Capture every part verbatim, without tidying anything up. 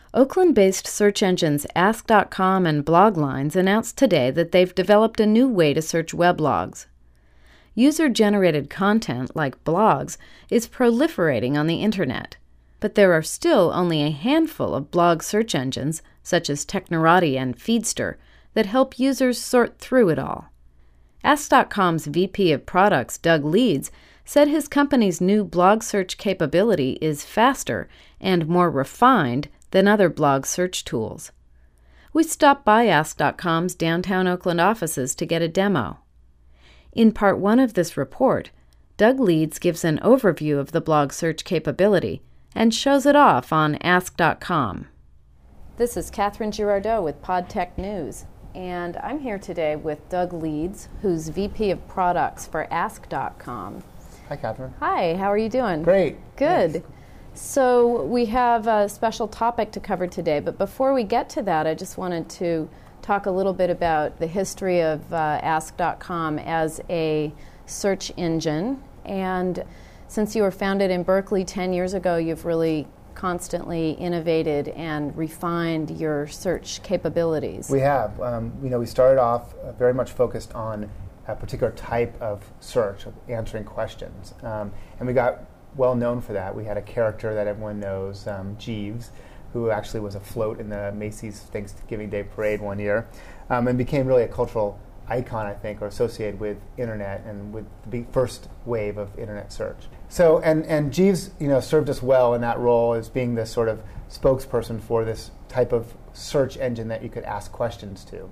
Oakland-based search engines Ask dot com and Bloglines announced today that they've developed a new way to search weblogs. User-generated content, like blogs, is proliferating on the internet, but there are still only a handful of blog search engines, such as Technorati and Feedster, that help users sort through it all. Ask dot com's V P of Products, Doug Leeds, said his company's new blog search capability is faster and more refined than other blog search tools. We stopped by Ask dot com's downtown Oakland offices to get a demo. In part one of this report, Doug Leeds gives an overview of the blog search capability and shows it off on Ask dot com. This is Catherine Girardeau with PodTech News, and I'm here today with Doug Leeds, who's V P of Products for Ask dot com. Hi, Catherine. Hi, how are you doing? Great. Good. Thanks. So we have a special topic to cover today, but before we get to that, I just wanted to talk a little bit about the history of uh, Ask dot com as a search engine. And since you were founded in Berkeley ten years ago, you've really constantly innovated and refined your search capabilities. We have. Um, you know, we started off uh, very much focused on a particular type of search, of answering questions. Um, and we got well known for that. We had a character that everyone knows, um, Jeeves, who actually was a float in the Macy's Thanksgiving Day Parade one year, um, and became really a cultural icon, I think, or associated with internet and with the big first wave of internet search. So, and, and Jeeves, you know, served us well in that role as being this sort of spokesperson for this type of search engine that you could ask questions to.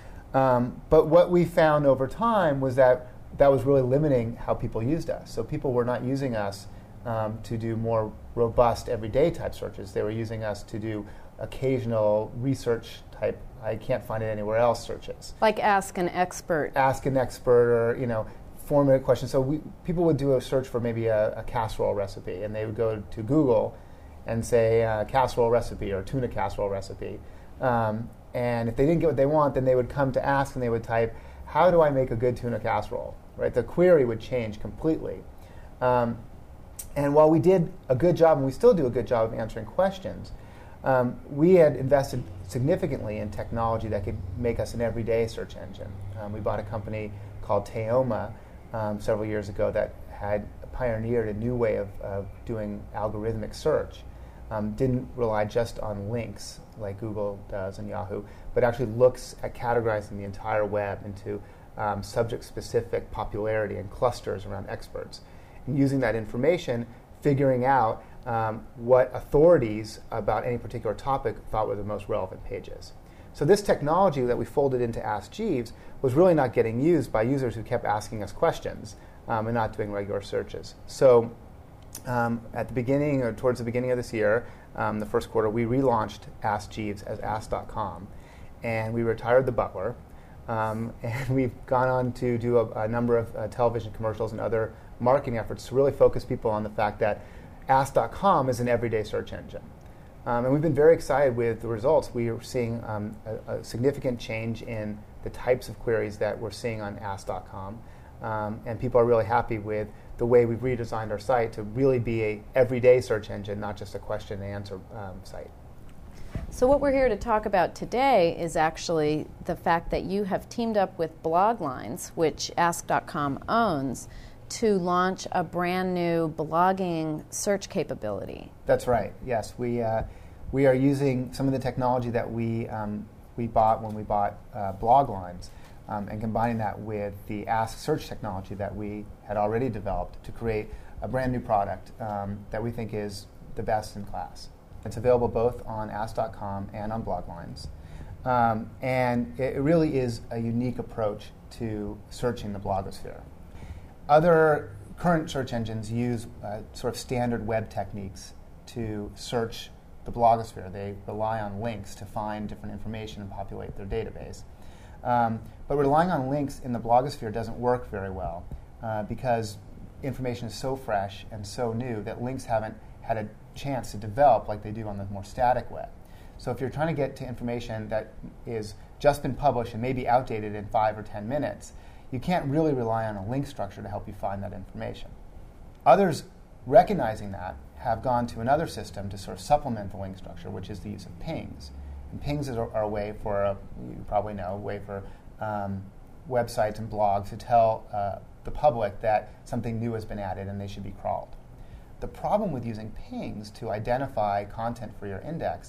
Um, but what we found over time was that that was really limiting how people used us. So people were not using us um, to do more robust everyday type searches. They were using us to do occasional research type, I can't find it anywhere else searches. Like ask an expert. Ask an expert, or, you know, four-minute questions. So we, people would do a search for maybe a, a casserole recipe, and they would go to Google and say uh, casserole recipe or tuna casserole recipe. Um, and if they didn't get what they want, then they would come to Ask and they would type, how do I make a good tuna casserole? Right? The query would change completely. Um, and while we did a good job, and we still do a good job of answering questions, um, we had invested significantly in technology that could make us an everyday search engine. Um, we bought a company called Teoma um, several years ago that had pioneered a new way of, of doing algorithmic search. Um, didn't rely just on links like Google does and Yahoo, but actually looks at categorizing the entire web into um, subject-specific popularity and clusters around experts. And using that information, figuring out um, what authorities about any particular topic thought were the most relevant pages. So this technology that we folded into Ask Jeeves was really not getting used by users who kept asking us questions um, and not doing regular searches. So Um, at the beginning, or towards the beginning of this year, um, the first quarter, we relaunched Ask Jeeves as Ask dot com, and we retired the butler, um, and we've gone on to do a, a number of uh, television commercials and other marketing efforts to really focus people on the fact that Ask dot com is an everyday search engine. Um, and we've been very excited with the results. We are seeing um, a, a significant change in the types of queries that we're seeing on Ask dot com, um, and people are really happy with the way we've redesigned our site to really be a everyday search engine, not just a question and answer um, site. So what we're here to talk about today is actually the fact that you have teamed up with Bloglines, which Ask dot com owns, to launch a brand new blogging search capability. That's right. Yes, we uh, we are using some of the technology that we um, we bought when we bought uh, Bloglines. Um, and combining that with the Ask search technology that we had already developed to create a brand new product um, that we think is the best in class. It's available both on Ask dot com and on Bloglines. Um, and it, it really is a unique approach to searching the blogosphere. Other current search engines use uh, sort of standard web techniques to search the blogosphere. They rely on links to find different information and populate their database. Um, but relying on links in the blogosphere doesn't work very well uh, because information is so fresh and so new that links haven't had a chance to develop like they do on the more static web. So if you're trying to get to information that is just been published and maybe outdated in five or ten minutes, you can't really rely on a link structure to help you find that information. Others, recognizing that, have gone to another system to sort of supplement the link structure, which is the use of pings. And pings are, are a way for, a, you probably know, a way for um, websites and blogs to tell uh, the public that something new has been added and they should be crawled. The problem with using pings to identify content for your index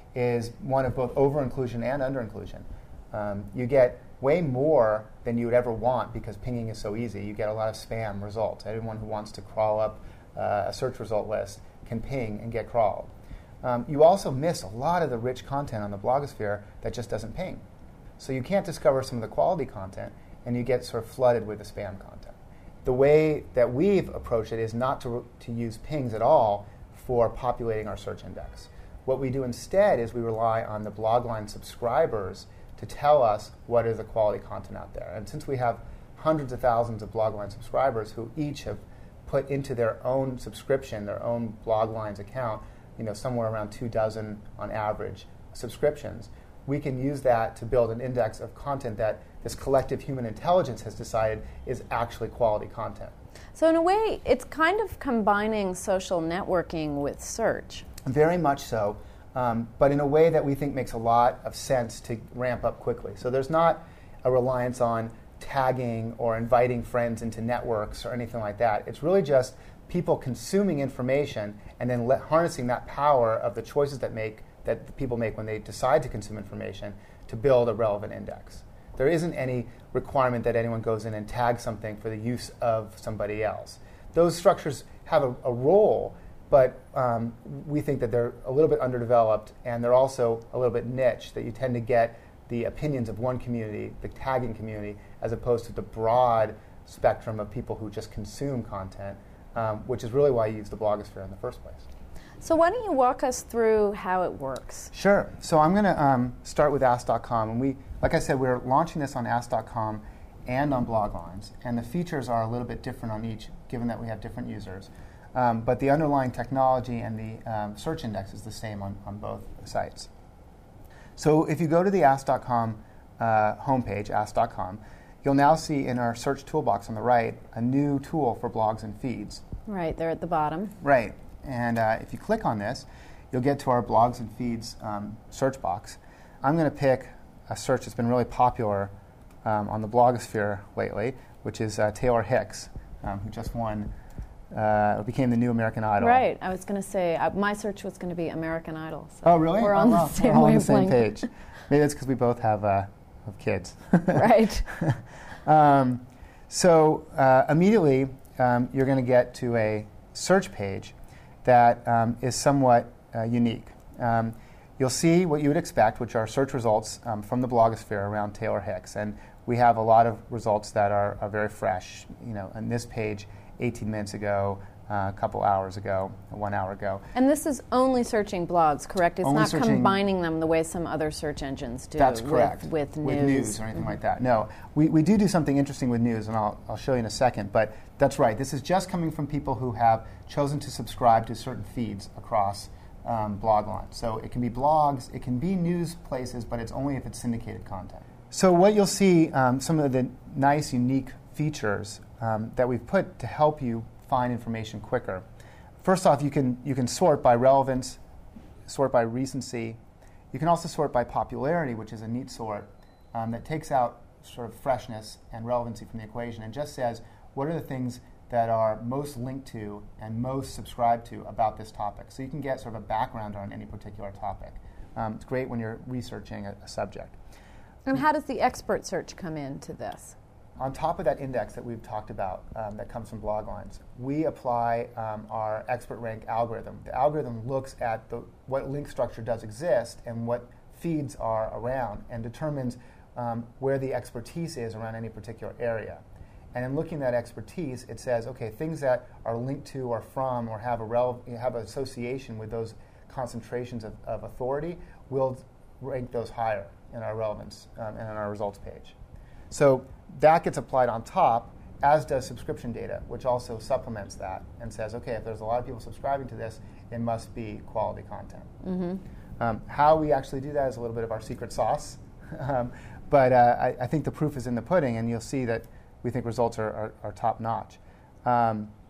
is one of both over-inclusion and under-inclusion. Um, you get way more than you would ever want because pinging is so easy. You get a lot of spam results. Anyone who wants to crawl up uh, a search result list can ping and get crawled. Um, you also miss a lot of the rich content on the blogosphere that just doesn't ping. So you can't discover some of the quality content, and you get sort of flooded with the spam content. The way that we've approached it is not to, to use pings at all for populating our search index. What we do instead is we rely on the Blogline subscribers to tell us what is the quality content out there. And since we have hundreds of thousands of Blogline subscribers who each have put into their own subscription, their own Blogline's account, you know, somewhere around two dozen on average subscriptions, we can use that to build an index of content that this collective human intelligence has decided is actually quality content. So in a way, it's kind of combining social networking with search. Very much so, um, but in a way that we think makes a lot of sense to ramp up quickly. So there's not a reliance on tagging or inviting friends into networks or anything like that. It's really just people consuming information and then let, harnessing that power of the choices that make that the people make when they decide to consume information to build a relevant index. There isn't any requirement that anyone goes in and tags something for the use of somebody else. Those structures have a, a role, but um, we think that they're a little bit underdeveloped, and they're also a little bit niche, that you tend to get the opinions of one community, the tagging community, as opposed to the broad spectrum of people who just consume content, um, which is really why you use the blogosphere in the first place. So why don't you walk us through how it works? Sure. So I'm going to um, start with ask dot com. And we, like I said, we're launching this on ask dot com and on Bloglines. And the features are a little bit different on each, given that we have different users. Um, but the underlying technology and the um, search index is the same on, on both sites. So if you go to the ask dot com uh, homepage, ask dot com, you'll now see in our search toolbox on the right a new tool for blogs and feeds. Right, they're at the bottom. Right. And uh, if you click on this, you'll get to our blogs and feeds um, search box. I'm going to pick a search that's been really popular um, on the blogosphere lately, which is uh, Taylor Hicks, um, who just won, uh, became the new American Idol. Right. I was going to say, uh, my search was going to be American Idol. So oh, really? We're oh, on well, the same we're all on the same wavelength. page. Maybe that's because we both have, uh, have kids. Right. um, so uh, immediately, um, you're going to get to a search page that um, is somewhat uh, unique. Um, you'll see what you would expect, which are search results um, from the blogosphere around Taylor Hicks. And we have a lot of results that are, are very fresh. You know, on this page, eighteen minutes ago, uh, a couple hours ago, one hour ago. And this is only searching blogs, correct? It's only not searching, combining them the way some other search engines do. That's correct. With, with news. With news or anything mm-hmm. like that. No, we, we do do something interesting with news, and I'll, I'll show you in a second. But that's right. This is just coming from people who have chosen to subscribe to certain feeds across um, Blogline. So it can be blogs, it can be news places, but it's only if it's syndicated content. So what you'll see, um, some of the nice, unique features um, that we've put to help you find information quicker. First off, you can you can sort by relevance, sort by recency. You can also sort by popularity, which is a neat sort um, that takes out sort of freshness and relevancy from the equation and just says, what are the things that are most linked to and most subscribed to about this topic? So you can get sort of a background on any particular topic. Um, it's great when you're researching a, a subject. And how does the expert search come into this? On top of that index that we've talked about um, that comes from Bloglines, we apply um, our expert rank algorithm. The algorithm looks at the, what link structure does exist and what feeds are around and determines um, where the expertise is around any particular area. And in looking at expertise, it says, okay, things that are linked to or from or have a rele- have an association with those concentrations of, of authority, we'll rank those higher in our relevance um, and in our results page. So that gets applied on top, as does subscription data, which also supplements that and says, okay, if there's a lot of people subscribing to this, it must be quality content. Mm-hmm. Um, how we actually do that is a little bit of our secret sauce. um, but uh, I, I think the proof is in the pudding, and you'll see that we think results are, are, are top-notch. Um,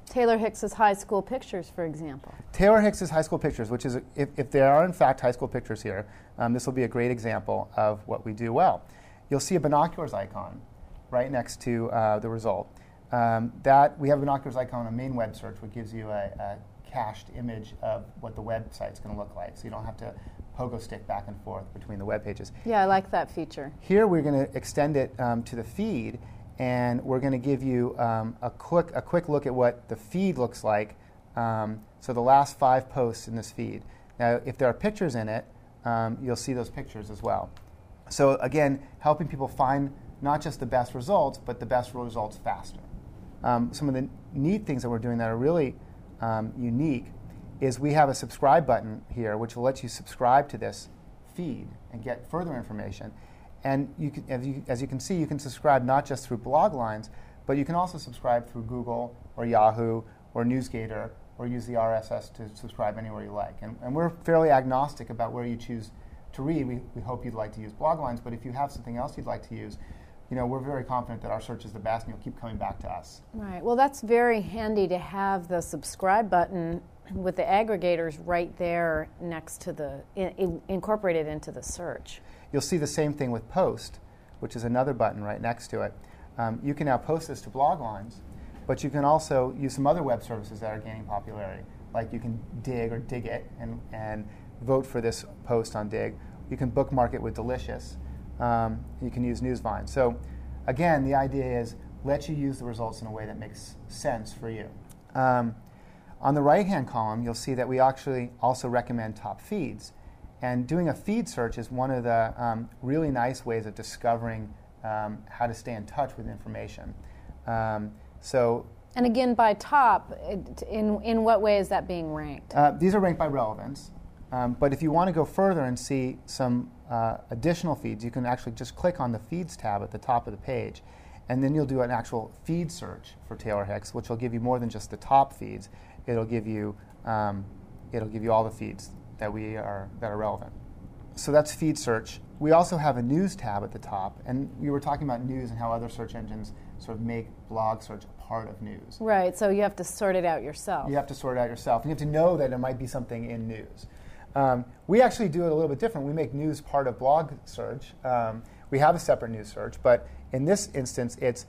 Taylor Hicks's high school pictures, for example. Taylor Hicks's high school pictures, which is, a, if, if there are in fact high school pictures here, um, this will be a great example of what we do well. You'll see a binoculars icon right next to uh, the result. Um, that we have a binoculars icon on main web search, which gives you a, a cached image of what the website's going to look like, so you don't have to pogo stick back and forth between the web pages. Yeah, I like that feature. Here we're going to extend it um, to the feed, and we're going to give you um, a quick a quick look at what the feed looks like. Um, so the last five posts in this feed. Now, if there are pictures in it, um, you'll see those pictures as well. So again, helping people find not just the best results, but the best results faster. Um, some of the neat things that we're doing that are really um, unique is we have a subscribe button here, which will let you subscribe to this feed and get further information. And you can, as, you, as you can see, you can subscribe not just through Bloglines, but you can also subscribe through Google or Yahoo or NewsGator, or use the R S S to subscribe anywhere you like. And, and we're fairly agnostic about where you choose to read. We, we hope you'd like to use Bloglines, but if you have something else you'd like to use, you know, we're very confident that our search is the best, and you'll keep coming back to us. Right. Well, that's very handy to have the subscribe button with the aggregators right there next to the, in, in, incorporated into the search. You'll see the same thing with Post, which is another button right next to it. Um, you can now post this to Bloglines, but you can also use some other web services that are gaining popularity, like you can Dig or Dig It and, and vote for this post on Dig. You can bookmark it with Delicious. Um, you can use Newsvine. So again, the idea is let you use the results in a way that makes sense for you. Um, on the right-hand column, you'll see that we actually also recommend top feeds. And doing a feed search is one of the um, really nice ways of discovering um, how to stay in touch with information. Um, so, and again, by top, it, in, in what way is that being ranked? Uh, these are ranked by relevance. Um, but if you want to go further and see some uh, additional feeds, you can actually just click on the Feeds tab at the top of the page, and then you'll do an actual feed search for Taylor Hicks, which will give you more than just the top feeds. It'll give you um, it'll give you all the feeds that we are that are relevant. So that's feed search. We also have a news tab at the top, and we were talking about news and how other search engines sort of make blog search a part of news. Right. So you have to sort it out yourself. You have to sort it out yourself, and you have to know that there might be something in news. Um, we actually do it a little bit different. We make news part of blog search. Um, we have a separate news search, but in this instance, it's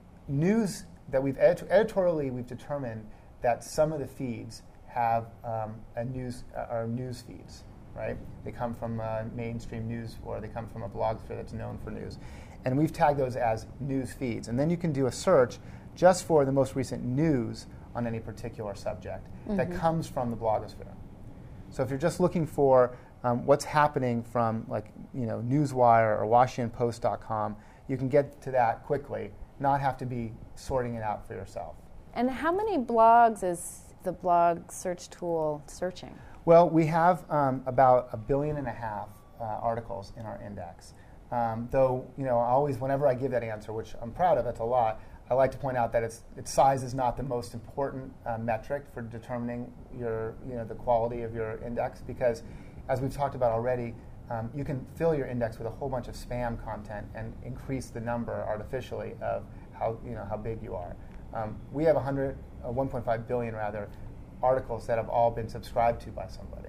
news that we've edit- editorially we've determined that some of the feeds have um, a news uh, are news feeds, right? They come from uh, mainstream news, or they come from a blogosphere that's known for news, and we've tagged those as news feeds. And then you can do a search just for the most recent news on any particular subject mm-hmm. that comes from the blogosphere. So if you're just looking for um, what's happening from, like, you know, Newswire or Washington Post dot com, you can get to that quickly, not have to be sorting it out for yourself. And how many blogs is the blog search tool searching? Well, we have um, about a billion and a half uh, articles in our index. Um, though, you know, always whenever I give that answer, which I'm proud of, that's a lot, I like to point out that its its size is not the most important uh, metric for determining your, you know, the quality of your index, because, as we've talked about already, um, you can fill your index with a whole bunch of spam content and increase the number artificially of how, you know, how big you are. Um, we have one hundred, uh, one point five billion rather, articles that have all been subscribed to by somebody.